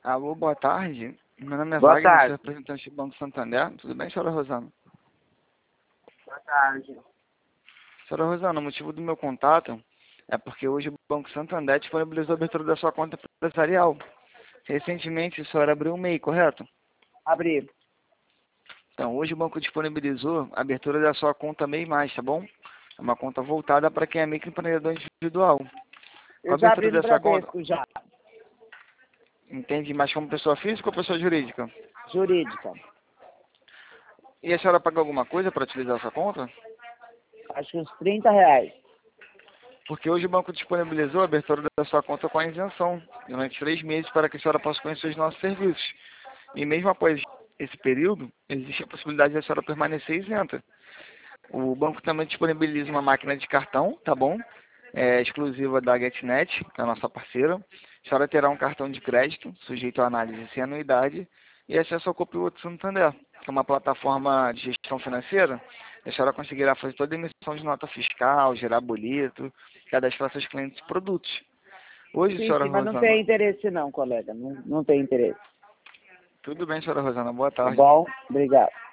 Alô, boa tarde. Meu nome é Boa Wagner, sou tarde. representante do Banco Santander. Tudo bem, senhora Rosana? Boa tarde. Senhora Rosana, o motivo do meu contato é porque hoje o Banco Santander disponibilizou a abertura da sua conta empresarial. Recentemente, a senhora abriu um MEI, correto? Abri. Então, hoje o banco disponibilizou a abertura da sua conta MEI+, tá bom? É uma conta voltada para quem é microempreendedor individual. Com a Eu já abertura abri no dessa conta, Bradesco já. entende mais como pessoa física ou pessoa jurídica? Jurídica. E a senhora paga alguma coisa para utilizar essa conta? Acho que uns R$ 30. Porque hoje o banco disponibilizou a abertura da sua conta com a isenção durante 3 meses para que a senhora possa conhecer os nossos serviços. E mesmo após esse período, existe a possibilidade de a senhora permanecer isenta. O banco também disponibiliza uma máquina de cartão, tá bom? Exclusiva da GetNet, que é a nossa parceira. A senhora terá um cartão de crédito, sujeito à análise sem anuidade, e acesso ao Copiloto Santander, que é uma plataforma de gestão financeira. A senhora conseguirá fazer toda a emissão de nota fiscal, gerar boleto, cadastrar seus clientes e produtos. Hoje, Sim, senhora sim, mas não Rosana. tem interesse não, colega. Não tem interesse. Tudo bem, senhora Rosana. Boa Tá tarde. bom? Obrigado.